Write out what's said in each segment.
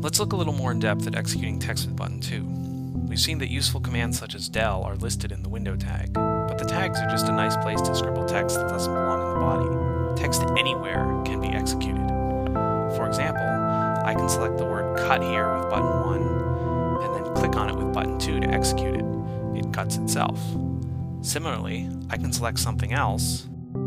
Let's look a little more in depth at executing text with button 2. We've seen that useful commands such as del are listed in the window tag, but the tags are just a nice place to scribble text that doesn't belong in the body. Text anywhere can be executed. For example, I can select the word cut here with button 1, and then click on it with button 2 to execute it. It cuts itself. Similarly, I can select something else.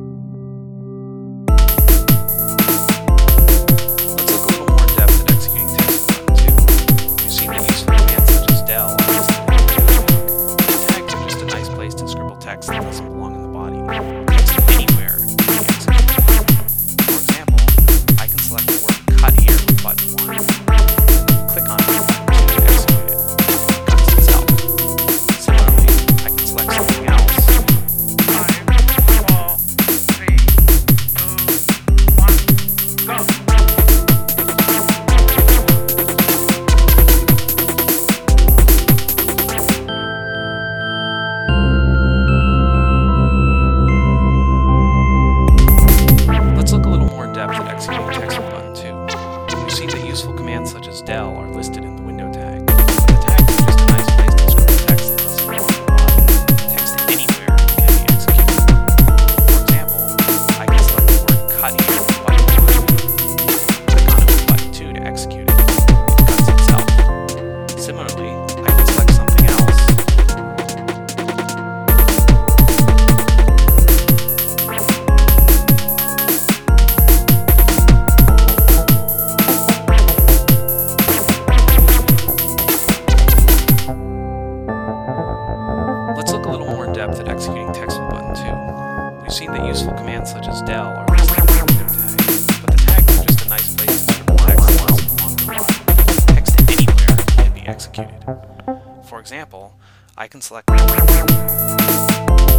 Let's look a little more in depth at executing text with button 2. We've seen that useful commands such as del are listed in the window tag. The tags are just a nice place to scribble text that doesn't belong in the body. Text anywhere can be executed. For example, I can select the word cut here with button 1, and then click on it with button 2 to execute it. It cuts itself. Similarly, I can select something else. 5, 4, 3, 2, 1, go! Let's look a little more in depth at executing text with button 2. We've seen that useful commands such as del are listed in the window tag, but the tags are just a nice place to scribble text that doesn't belong in the body. Text anywhere can be executed. For example, I can select the word cut here with button 1, click on it with button 2 to execute it. It cuts itself. Similarly, I can select something else. Let's look a little more in depth at executing text with button 2. We've seen that useful commands such as del are listed in the window tag, but the tags are just a nice place to scribble text that doesn't belong in the body. Text anywhere can be executed. For example, I can select